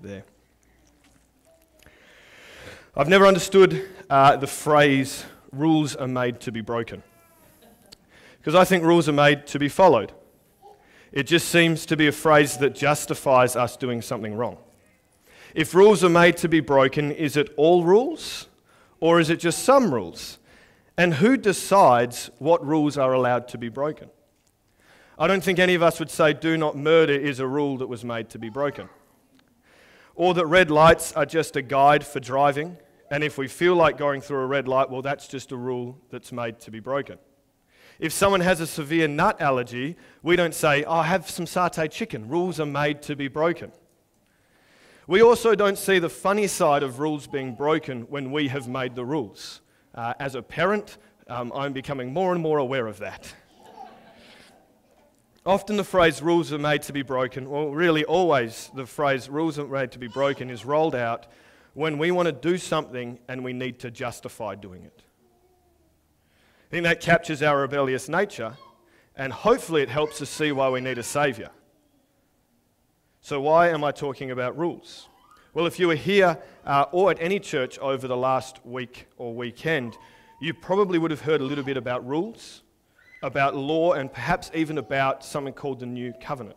there. I've never understood the phrase, rules are made to be broken. Because I think rules are made to be followed. It just seems to be a phrase that justifies us doing something wrong. If rules are made to be broken, is it all rules? Or is it just some rules? And who decides what rules are allowed to be broken? I don't think any of us would say do not murder is a rule that was made to be broken. Or that red lights are just a guide for driving, and if we feel like going through a red light, well, that's just a rule that's made to be broken. If someone has a severe nut allergy, we don't say, oh, have some satay chicken. Rules are made to be broken. We also don't see the funny side of rules being broken when we have made the rules. As a parent, I'm becoming more and more aware of that. Often the phrase rules are made to be broken, well, really always the phrase rules are made to be broken is rolled out when we want to do something and we need to justify doing it. I think that captures our rebellious nature, and hopefully it helps us see why we need a saviour. So why am I talking about rules? Well, if you were here or at any church over the last week or weekend, you probably would have heard a little bit about rules, about law, and perhaps even about something called the New Covenant.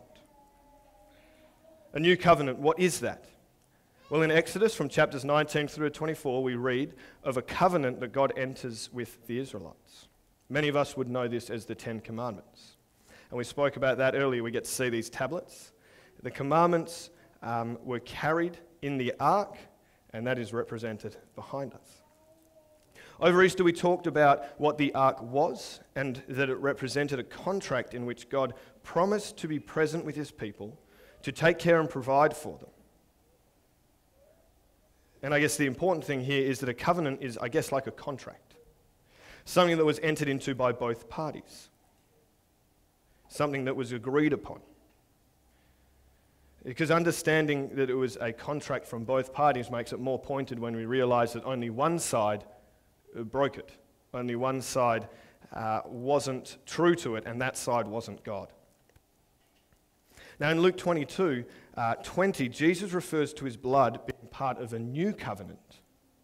A New Covenant, what is that? Well, in Exodus, from chapters 19 through to 24, we read of a covenant that God enters with the Israelites. Many of us would know this as the Ten Commandments. And we spoke about that earlier. We get to see these tablets. The commandments were carried in the ark, and that is represented behind us. Over Easter, we talked about what the ark was, and that it represented a contract in which God promised to be present with his people, to take care and provide for them. And I guess the important thing here is that a covenant is, I guess, like a contract. Something that was entered into by both parties. Something that was agreed upon. Because understanding that it was a contract from both parties makes it more pointed when we realize that only one side broke it. Only one side wasn't true to it, and that side wasn't God. Now in Luke 22:20, Jesus refers to his blood being part of a new covenant.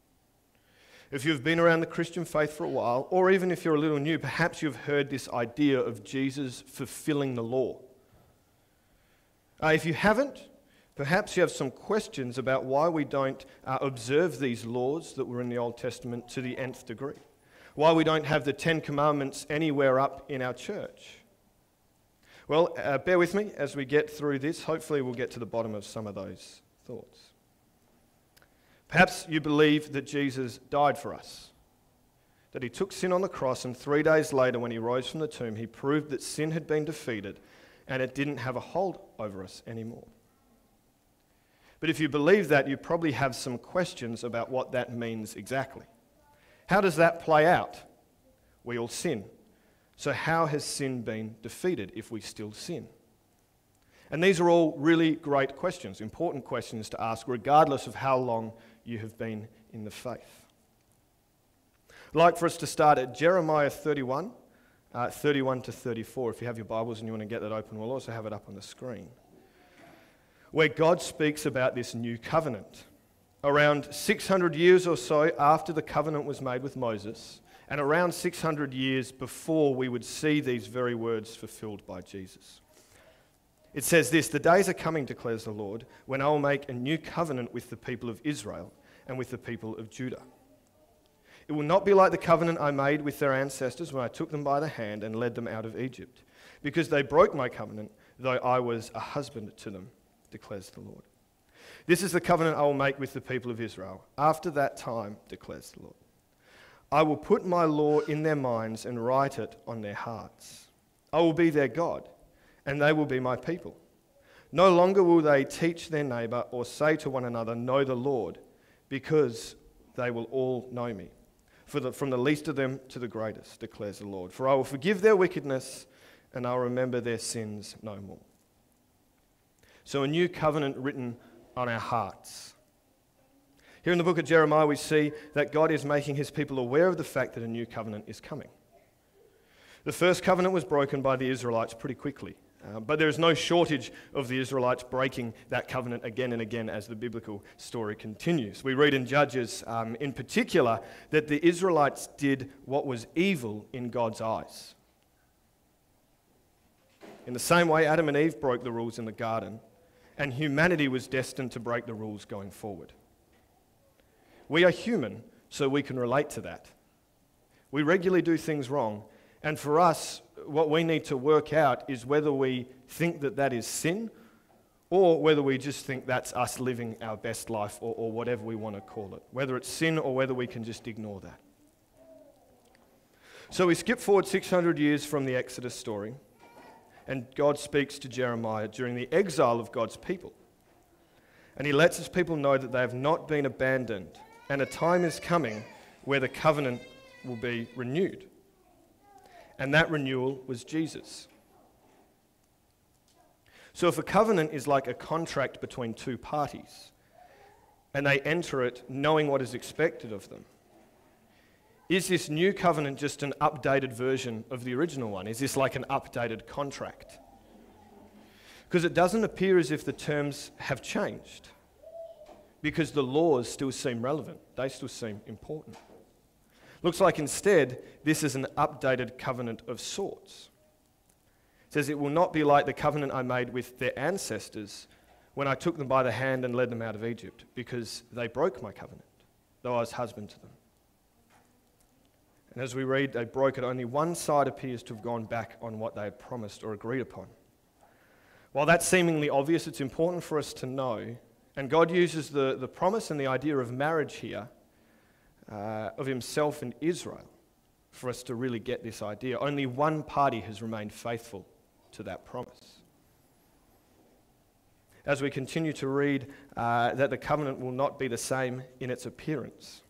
If you've been around the Christian faith for a while, or even if you're a little new, perhaps you've heard this idea of Jesus fulfilling the law. If you haven't, perhaps you have some questions about why we don't observe these laws that were in the Old Testament to the nth degree. Why we don't have the Ten Commandments anywhere up in our church. Well, bear with me as we get through this. Hopefully we'll get to the bottom of some of those thoughts. Perhaps you believe that Jesus died for us, that he took sin on the cross, and 3 days later when he rose from the tomb, he proved that sin had been defeated and it didn't have a hold over us anymore. But if you believe that, you probably have some questions about what that means exactly. How does that play out? We all sin. So how has sin been defeated if we still sin? And these are all really great questions, important questions to ask, regardless of how long you have been in the faith. I'd like for us to start at Jeremiah 31, 31 to 34. If you have your Bibles and you want to get that open, we'll also have it up on the screen. Where God speaks about this new covenant. Around 600 years or so after the covenant was made with Moses, and around 600 years before we would see these very words fulfilled by Jesus. It says this, "The days are coming, declares the Lord, when I will make a new covenant with the people of Israel and with the people of Judah. It will not be like the covenant I made with their ancestors when I took them by the hand and led them out of Egypt, because they broke my covenant, though I was a husband to them, declares the Lord. This is the covenant I will make with the people of Israel. After that time, declares the Lord. I will put my law in their minds and write it on their hearts. I will be their God, and they will be my people. No longer will they teach their neighbor or say to one another, 'Know the Lord,' because they will all know me, from the least of them to the greatest, declares the Lord. For I will forgive their wickedness, and I will remember their sins no more." So a new covenant written on our hearts. Here in the book of Jeremiah, we see that God is making his people aware of the fact that a new covenant is coming. The first covenant was broken by the Israelites pretty quickly. But there is no shortage of the Israelites breaking that covenant again and again as the biblical story continues. We read in Judges, in particular, that the Israelites did what was evil in God's eyes. In the same way, Adam and Eve broke the rules in the garden, and humanity was destined to break the rules going forward. We are human, so we can relate to that. We regularly do things wrong, and for us, what we need to work out is whether we think that that is sin or whether we just think that's us living our best life or whatever we want to call it. Whether it's sin or whether we can just ignore that. So we skip forward 600 years from the Exodus story, and God speaks to Jeremiah during the exile of God's people. And he lets his people know that they have not been abandoned, and a time is coming where the covenant will be renewed. And that renewal was Jesus. So if a covenant is like a contract between two parties, and they enter it knowing what is expected of them, is this new covenant just an updated version of the original one? Is this like an updated contract? Because it doesn't appear as if the terms have changed, because the laws still seem relevant. They still seem important. Looks like instead, this is an updated covenant of sorts. It says, it will not be like the covenant I made with their ancestors when I took them by the hand and led them out of Egypt, because they broke my covenant, though I was husband to them. And as we read, they broke it. Only one side appears to have gone back on what they had promised or agreed upon. While that's seemingly obvious, it's important for us to know, and God uses the promise and the idea of marriage here, of himself and Israel, for us to really get this idea. Only one party has remained faithful to that promise. As we continue to read that the covenant will not be the same in its appearance.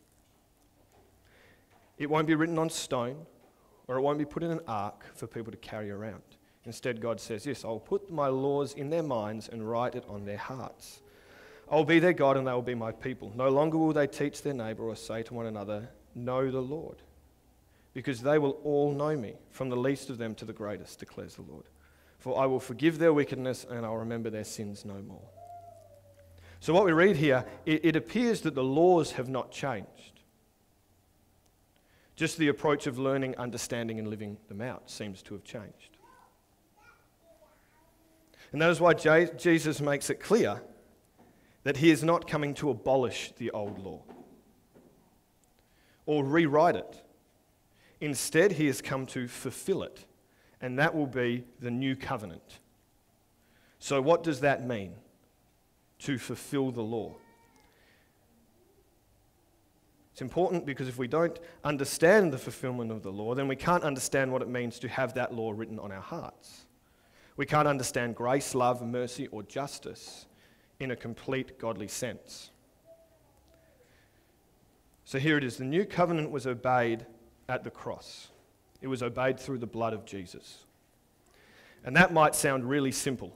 It won't be written on stone, or it won't be put in an ark for people to carry around. Instead, God says, yes, I'll put my laws in their minds and write it on their hearts. I'll be their God and they will be my people. No longer will they teach their neighbor or say to one another, know the Lord. Because they will all know me, from the least of them to the greatest, declares the Lord. For I will forgive their wickedness and I'll remember their sins no more. So what we read here, it appears that the laws have not changed. Just the approach of learning, understanding and living them out seems to have changed. And that is why Jesus makes it clear that he is not coming to abolish the old law or rewrite it. Instead, he has come to fulfill it, and that will be the new covenant. So what does that mean, to fulfill the law? It's important because if we don't understand the fulfillment of the law, then we can't understand what it means to have that law written on our hearts. We can't understand grace, love, mercy, or justice in a complete godly sense. So here it is. The new covenant was obeyed at the cross. It was obeyed through the blood of Jesus. And that might sound really simple.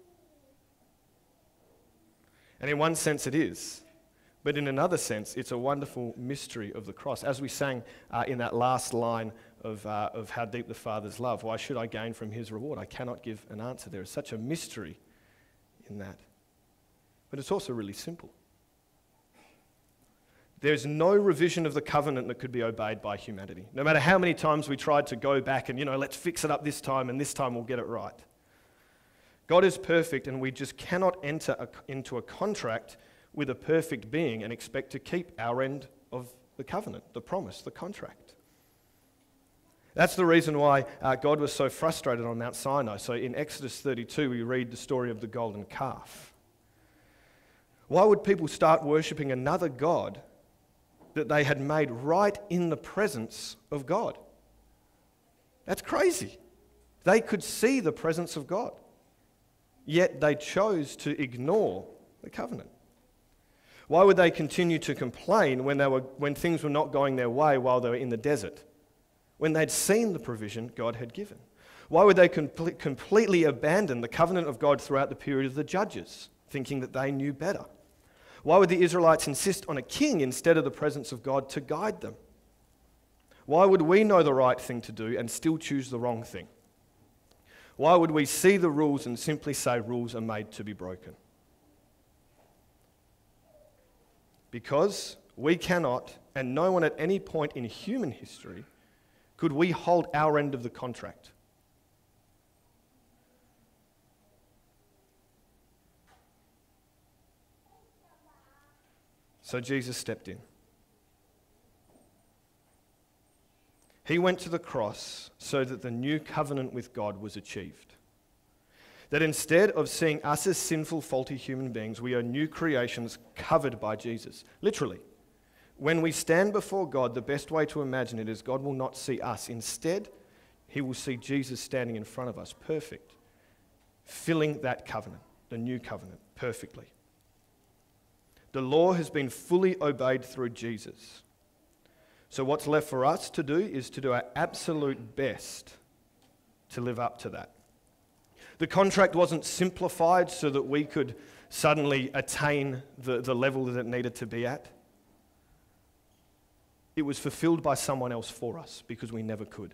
And in one sense it is. But in another sense, it's a wonderful mystery of the cross. As we sang in that last line of how deep the Father's love, why should I gain from his reward? I cannot give an answer. There is such a mystery in that. But it's also really simple. There's no revision of the covenant that could be obeyed by humanity. No matter how many times we tried to go back and, let's fix it up this time and this time we'll get it right. God is perfect and we just cannot enter into a contract with a perfect being and expect to keep our end of the covenant, the promise, the contract. That's the reason why God was so frustrated on Mount Sinai. So in Exodus 32, we read the story of the golden calf. Why would people start worshipping another god that they had made right in the presence of God? That's crazy. They could see the presence of God, yet they chose to ignore the covenant. Why would they continue to complain when things were not going their way while they were in the desert, when they'd seen the provision God had given? Why would they completely abandon the covenant of God throughout the period of the judges, thinking that they knew better? Why would the Israelites insist on a king instead of the presence of God to guide them? Why would we know the right thing to do and still choose the wrong thing? Why would we see the rules and simply say rules are made to be broken? Because we cannot, and no one at any point in human history, could we hold our end of the contract. So Jesus stepped in. He went to the cross so that the new covenant with God was achieved. That instead of seeing us as sinful, faulty human beings, we are new creations covered by Jesus. Literally. When we stand before God, the best way to imagine it is God will not see us. Instead, he will see Jesus standing in front of us, perfect, filling that covenant, the new covenant, perfectly. The law has been fully obeyed through Jesus. So what's left for us to do is to do our absolute best to live up to that. The contract wasn't simplified so that we could suddenly attain the level that it needed to be at. It was fulfilled by someone else for us because we never could.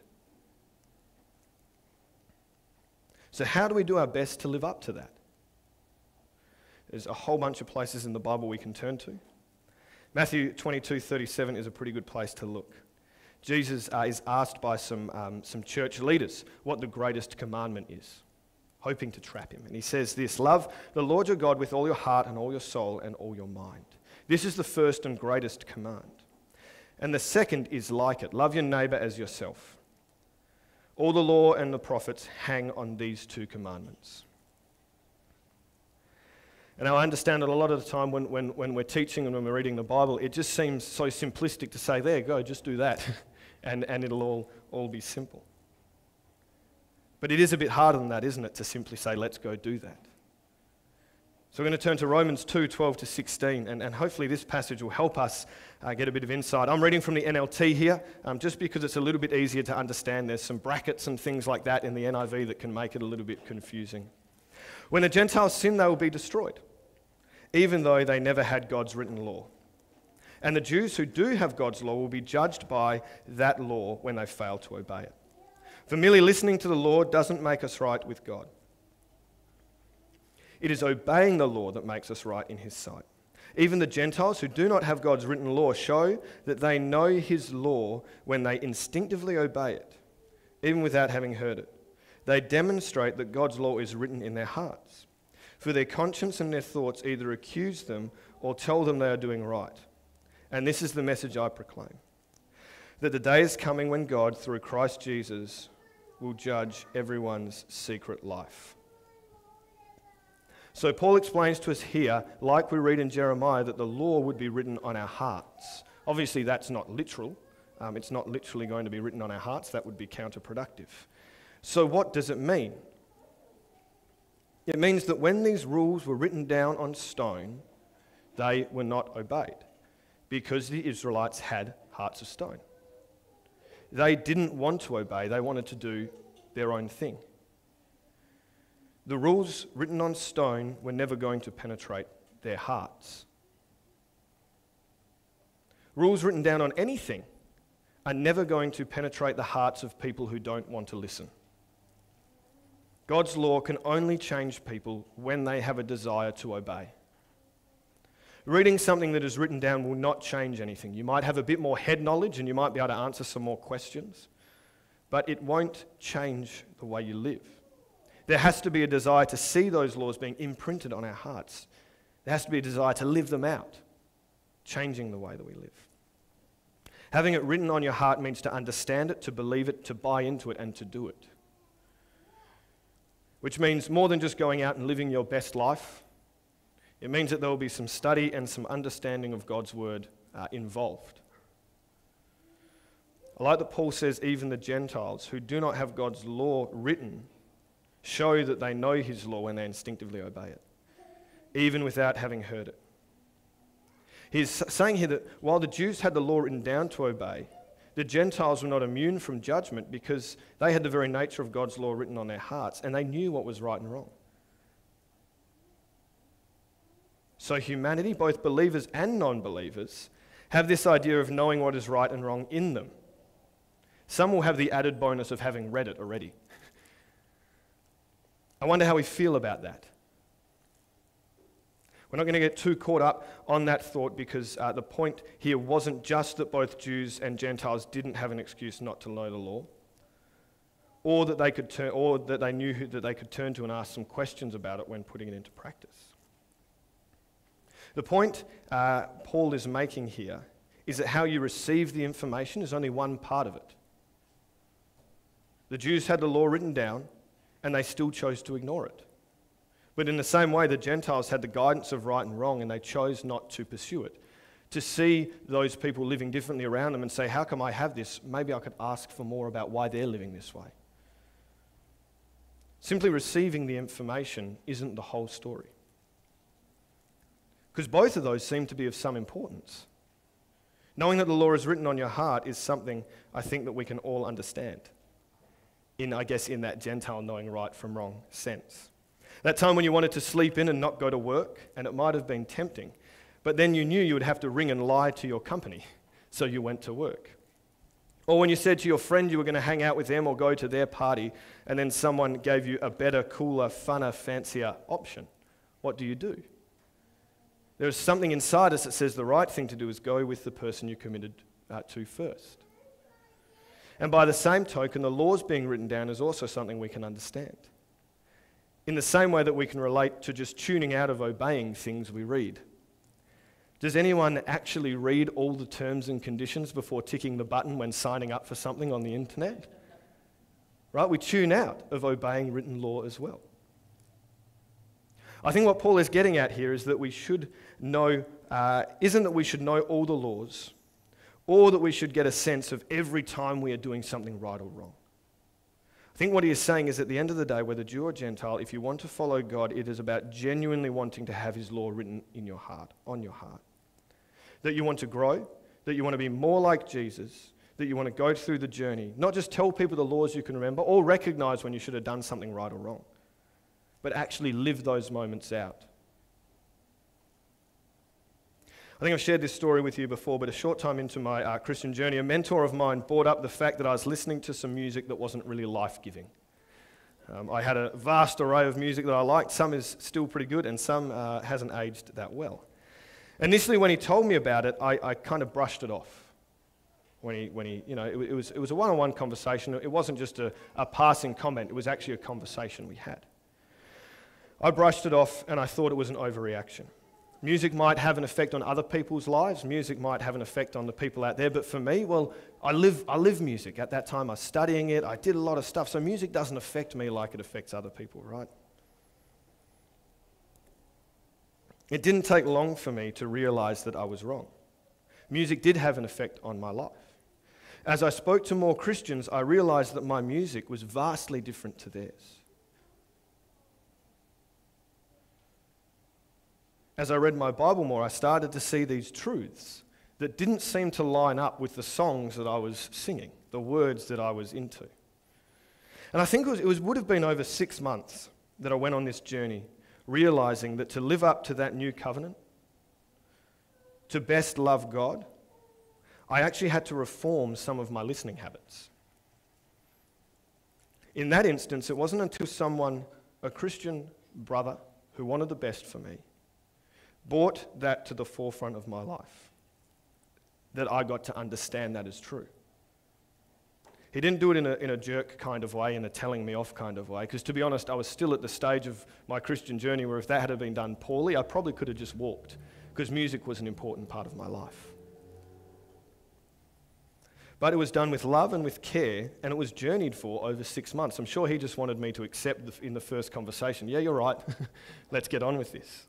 So how do we do our best to live up to that? There's a whole bunch of places in the Bible we can turn to. Matthew 22:37 is a pretty good place to look. Jesus is asked by some church leaders what the greatest commandment is, hoping to trap him. And he says this: love the Lord your God with all your heart and all your soul and all your mind. This is the first and greatest command. And the second is like it: love your neighbor as yourself. All the law and the prophets hang on these two commandments. And I understand that a lot of the time when we're teaching and when we're reading the Bible, it just seems so simplistic to say, there, go, just do that, and it'll all be simple. But it is a bit harder than that, isn't it, to simply say, let's go do that. So we're going to turn to Romans 2:12-16, and hopefully this passage will help us get a bit of insight. I'm reading from the NLT here, just because it's a little bit easier to understand. There's some brackets and things like that in the NIV that can make it a little bit confusing. When the Gentiles sin, they will be destroyed, even though they never had God's written law. And the Jews who do have God's law will be judged by that law when they fail to obey it. For merely listening to the law doesn't make us right with God. It is obeying the law that makes us right in his sight. Even the Gentiles who do not have God's written law show that they know his law when they instinctively obey it, even without having heard it. They demonstrate that God's law is written in their hearts. For their conscience and their thoughts either accuse them or tell them they are doing right. And this is the message I proclaim: that the day is coming when God, through Christ Jesus, will judge everyone's secret life. So Paul explains to us here, like we read in Jeremiah, that the law would be written on our hearts. Obviously, that's not literal. It's not literally going to be written on our hearts. That would be counterproductive. So what does it mean? It means that when these rules were written down on stone, they were not obeyed because the Israelites had hearts of stone. They didn't want to obey. They wanted to do their own thing. The rules written on stone were never going to penetrate their hearts. Rules written down on anything are never going to penetrate the hearts of people who don't want to listen. God's law can only change people when they have a desire to obey. Reading something that is written down will not change anything. You might have a bit more head knowledge and you might be able to answer some more questions, but it won't change the way you live. There has to be a desire to see those laws being imprinted on our hearts. There has to be a desire to live them out, changing the way that we live. Having it written on your heart means to understand it, to believe it, to buy into it, and to do it. Which means more than just going out and living your best life. It means that there will be some study and some understanding of God's word involved. I like that Paul says even the Gentiles who do not have God's law written show that they know his law when they instinctively obey it, even without having heard it. He's saying here that while the Jews had the law written down to obey, the Gentiles were not immune from judgment because they had the very nature of God's law written on their hearts and they knew what was right and wrong. So humanity, both believers and non-believers, have this idea of knowing what is right and wrong in them. Some will have the added bonus of having read it already. I wonder how we feel about that. We're not going to get too caught up on that thought because the point here wasn't just that both Jews and Gentiles didn't have an excuse not to know the law, or that they could that they knew that they could turn to and ask some questions about it when putting it into practice. The point Paul is making here is that how you receive the information is only one part of it. The Jews had the law written down, and they still chose to ignore it. But in the same way, the Gentiles had the guidance of right and wrong, and they chose not to pursue it. To see those people living differently around them and say, how come I have this? Maybe I could ask for more about why they're living this way. Simply receiving the information isn't the whole story. Because both of those seem to be of some importance. Knowing that the law is written on your heart is something I think that we can all understand. In that Gentile knowing right from wrong sense. That time when you wanted to sleep in and not go to work, and it might have been tempting, but then you knew you would have to ring and lie to your company, so you went to work. Or when you said to your friend you were going to hang out with them or go to their party, and then someone gave you a better, cooler, funner, fancier option. What do? There is something inside us that says the right thing to do is go with the person you committed to first. And by the same token, the laws being written down is also something we can understand. In the same way that we can relate to just tuning out of obeying things we read. Does anyone actually read all the terms and conditions before ticking the button when signing up for something on the internet? Right? We tune out of obeying written law as well. I think what Paul is getting at here is that we should know, isn't that we should know all the laws, or that we should get a sense of every time we are doing something right or wrong. I think what he is saying is at the end of the day, whether Jew or Gentile, if you want to follow God, it is about genuinely wanting to have his law written in your heart, on your heart. That you want to grow, that you want to be more like Jesus, that you want to go through the journey, not just tell people the laws you can remember, or recognize when you should have done something right or wrong, but actually live those moments out. I think I've shared this story with you before, but a short time into my Christian journey, a mentor of mine brought up the fact that I was listening to some music that wasn't really life-giving. I had a vast array of music that I liked. Some is still pretty good, and some hasn't aged that well. Initially, when he told me about it, I kind of brushed it off. It was a one-on-one conversation. It wasn't just a passing comment. It was actually a conversation we had. I brushed it off, and I thought it was an overreaction. Music might have an effect on other people's lives. Music might have an effect on the people out there. But for me, well, I live music. At that time, I was studying it. I did a lot of stuff. So music doesn't affect me like it affects other people, right? It didn't take long for me to realize that I was wrong. Music did have an effect on my life. As I spoke to more Christians, I realized that my music was vastly different to theirs. As I read my Bible more, I started to see these truths that didn't seem to line up with the songs that I was singing, the words that I was into. And I think it would have been over 6 months that I went on this journey, realizing that to live up to that new covenant, to best love God, I actually had to reform some of my listening habits. In that instance, it wasn't until someone, a Christian brother who wanted the best for me, brought that to the forefront of my life, that I got to understand that as true. He didn't do it in a jerk kind of way, in a telling me off kind of way, because to be honest, I was still at the stage of my Christian journey where if that had been done poorly, I probably could have just walked, because music was an important part of my life. But it was done with love and with care, and it was journeyed for over 6 months. I'm sure he just wanted me to accept in the first conversation, yeah, you're right, let's get on with this.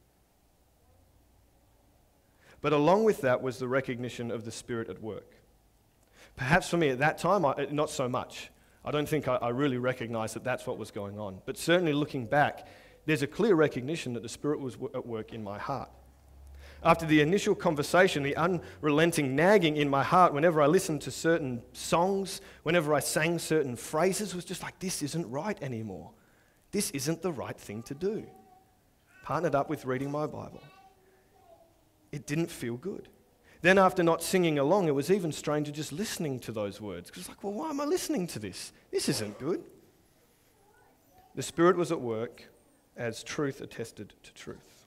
But along with that was the recognition of the Spirit at work. Perhaps for me at that time, not so much. I don't think I really recognized that that's what was going on. But certainly looking back, there's a clear recognition that the Spirit was at work in my heart. After the initial conversation, the unrelenting nagging in my heart whenever I listened to certain songs, whenever I sang certain phrases, was just like, this isn't right anymore. This isn't the right thing to do. Partnered up with reading my Bible. It didn't feel good. Then after not singing along, it was even stranger just listening to those words. Because it's like, well, why am I listening to this? This isn't good. The Spirit was at work as truth attested to truth.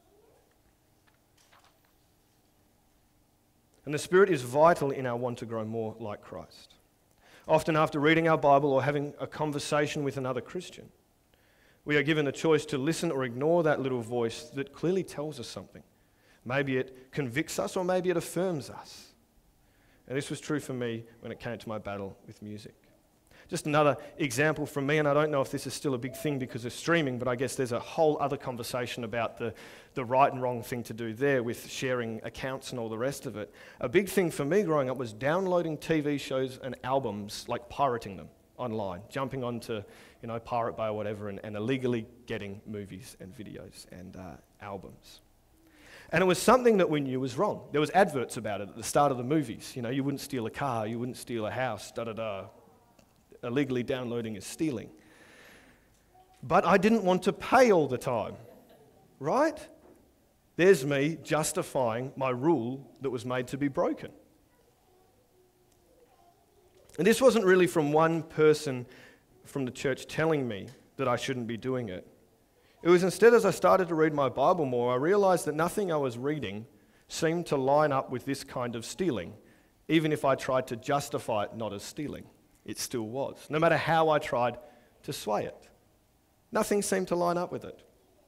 And the Spirit is vital in our want to grow more like Christ. Often after reading our Bible or having a conversation with another Christian, we are given the choice to listen or ignore that little voice that clearly tells us something. Maybe it convicts us or maybe it affirms us. And this was true for me when it came to my battle with music. Just another example from me, and I don't know if this is still a big thing because of streaming, but I guess there's a whole other conversation about the right and wrong thing to do there with sharing accounts and all the rest of it. A big thing for me growing up was downloading TV shows and albums, like pirating them online, jumping onto Pirate Bay or whatever, and illegally getting movies and videos and albums. And it was something that we knew was wrong. There was adverts about it at the start of the movies. You wouldn't steal a car, you wouldn't steal a house, da-da-da. Illegally downloading is stealing. But I didn't want to pay all the time, right? There's me justifying my rule that was made to be broken. And this wasn't really from one person from the church telling me that I shouldn't be doing it. It was instead, as I started to read my Bible more, I realized that nothing I was reading seemed to line up with this kind of stealing, even if I tried to justify it not as stealing. It still was, no matter how I tried to sway it. Nothing seemed to line up with it.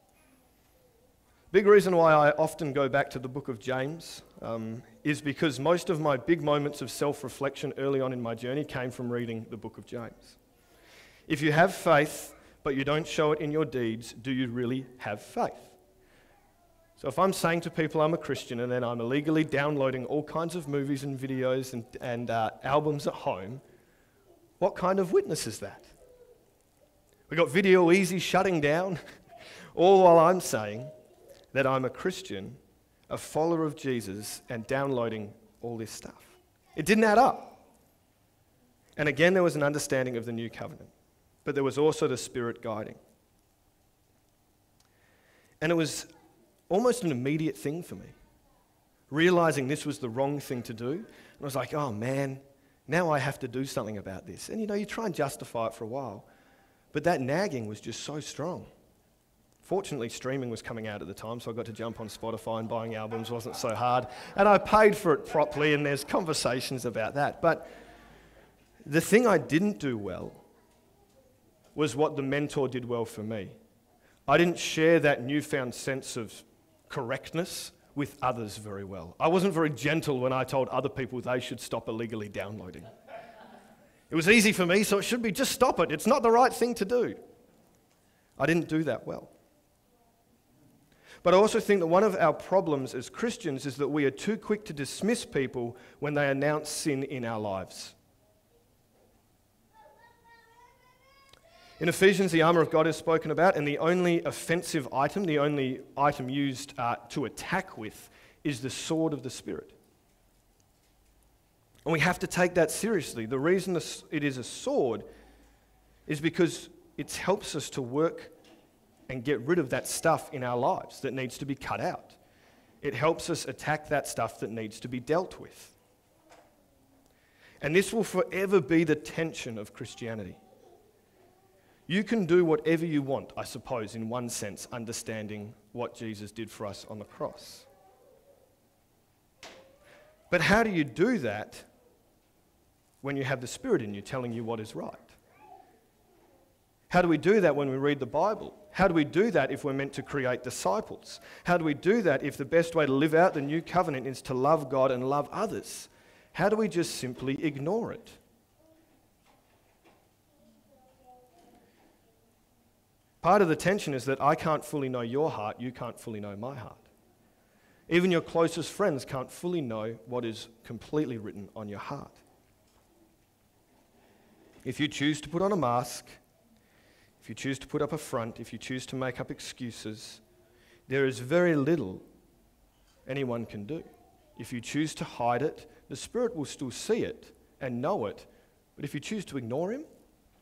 Big reason why I often go back to the book of James is because most of my big moments of self-reflection early on in my journey came from reading the book of James. If you have faith, but you don't show it in your deeds, do you really have faith? So if I'm saying to people I'm a Christian and then I'm illegally downloading all kinds of movies and videos and albums at home, what kind of witness is that? We got Video Easy shutting down, all while I'm saying that I'm a Christian, a follower of Jesus, and downloading all this stuff. It didn't add up. And again, there was an understanding of the new covenant, but there was also the Spirit guiding. And it was almost an immediate thing for me, realizing this was the wrong thing to do. And I was like, oh man, now I have to do something about this. And you try and justify it for a while. But that nagging was just so strong. Fortunately, streaming was coming out at the time, so I got to jump on Spotify and buying albums wasn't so hard. And I paid for it properly, and there's conversations about that. But the thing I didn't do well was what the mentor did well for me. I didn't share that newfound sense of correctness with others very well. I wasn't very gentle when I told other people they should stop illegally downloading. It was easy for me, so it should be just stop it. It's not the right thing to do. I didn't do that well. But I also think that one of our problems as Christians is that we are too quick to dismiss people when they announce sin in our lives. In Ephesians, the armour of God is spoken about, and the only offensive item, the only item used to attack with, is the sword of the Spirit. And we have to take that seriously. The reason it is a sword is because it helps us to work and get rid of that stuff in our lives that needs to be cut out. It helps us attack that stuff that needs to be dealt with. And this will forever be the tension of Christianity. You can do whatever you want, I suppose, in one sense, understanding what Jesus did for us on the cross. But how do you do that when you have the Spirit in you telling you what is right? How do we do that when we read the Bible? How do we do that if we're meant to create disciples? How do we do that if the best way to live out the new covenant is to love God and love others? How do we just simply ignore it? Part of the tension is that I can't fully know your heart, you can't fully know my heart. Even your closest friends can't fully know what is completely written on your heart. If you choose to put on a mask, if you choose to put up a front, if you choose to make up excuses, there is very little anyone can do. If you choose to hide it, the Spirit will still see it and know it, but if you choose to ignore Him,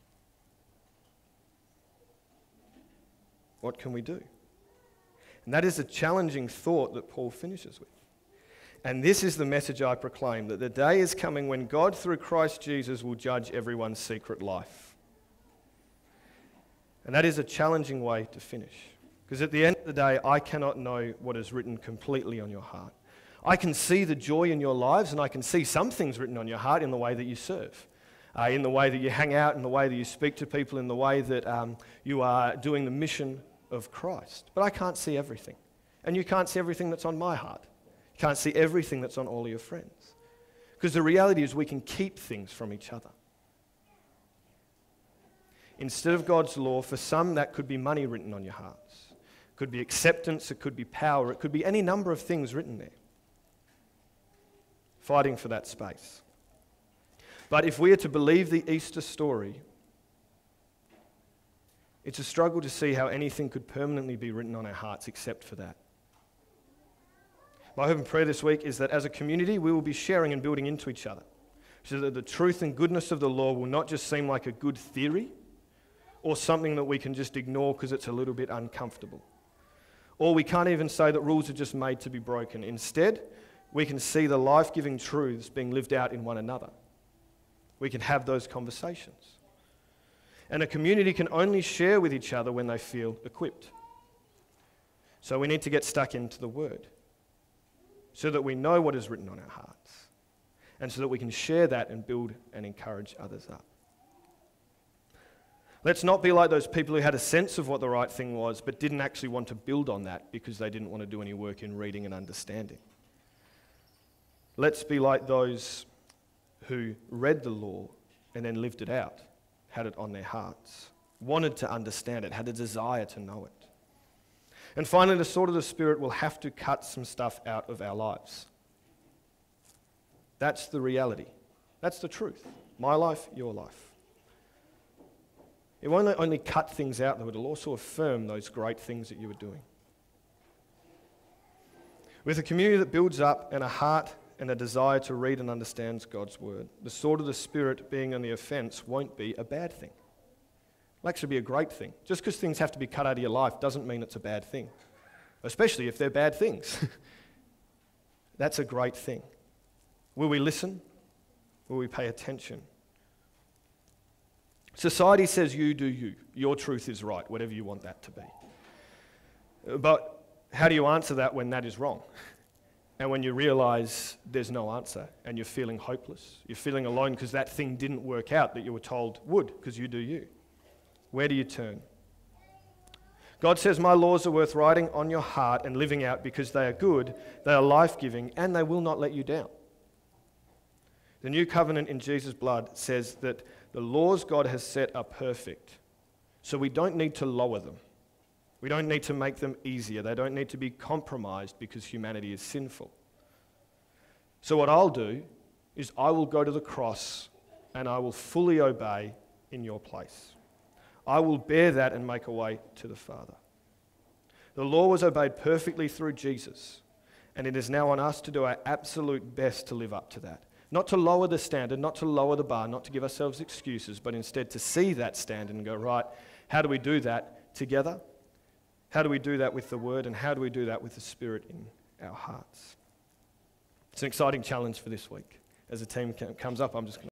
what can we do? And that is a challenging thought that Paul finishes with. And this is the message I proclaim, that the day is coming when God, through Christ Jesus, will judge everyone's secret life. And that is a challenging way to finish. Because at the end of the day, I cannot know what is written completely on your heart. I can see the joy in your lives, and I can see some things written on your heart in the way that you serve, in the way that you hang out, in the way that you speak to people, in the way that you are doing the mission of Christ. But I can't see everything. And you can't see everything that's on my heart. You can't see everything that's on all of your friends. Because the reality is we can keep things from each other. Instead of God's law, for some that could be money written on your hearts. It could be acceptance, it could be power, it could be any number of things written there. Fighting for that space. But if we are to believe the Easter story, it's a struggle to see how anything could permanently be written on our hearts except for that. My hope and prayer this week is that as a community, we will be sharing and building into each other, so that the truth and goodness of the law will not just seem like a good theory or something that we can just ignore because it's a little bit uncomfortable. Or we can't even say that rules are just made to be broken. Instead, we can see the life-giving truths being lived out in one another. We can have those conversations. And a community can only share with each other when they feel equipped. So we need to get stuck into the Word so that we know what is written on our hearts and so that we can share that and build and encourage others up. Let's not be like those people who had a sense of what the right thing was but didn't actually want to build on that because they didn't want to do any work in reading and understanding. Let's be like those who read the law and then lived it out, had it on their hearts, wanted to understand it, had a desire to know it. And finally, the sword of the Spirit will have to cut some stuff out of our lives. That's the reality. That's the truth. My life, your life. It won't only cut things out, though, it'll also affirm those great things that you are doing. With a community that builds up and a heart and a desire to read and understand God's word, the sword of the Spirit being on the offense won't be a bad thing. It'll actually be a great thing. Just because things have to be cut out of your life doesn't mean it's a bad thing, especially if they're bad things. That's a great thing. Will we listen? Will we pay attention? Society says you do you. Your truth is right, whatever you want that to be. But how do you answer that when that is wrong? And when you realize there's no answer and you're feeling hopeless, you're feeling alone because that thing didn't work out that you were told would, because you do you. Where do you turn? God says, my laws are worth writing on your heart and living out because they are good, they are life-giving, and they will not let you down. The new covenant in Jesus' blood says that the laws God has set are perfect, so we don't need to lower them. We don't need to make them easier. They don't need to be compromised because humanity is sinful. So what I'll do is I will go to the cross and I will fully obey in your place. I will bear that and make a way to the Father. The law was obeyed perfectly through Jesus, and it is now on us to do our absolute best to live up to that. Not to lower the standard, not to lower the bar, not to give ourselves excuses, but instead to see that standard and go, right, how do we do that together? How do we do that with the Word, and how do we do that with the Spirit in our hearts? It's an exciting challenge for this week. As the team comes up, I'm just going to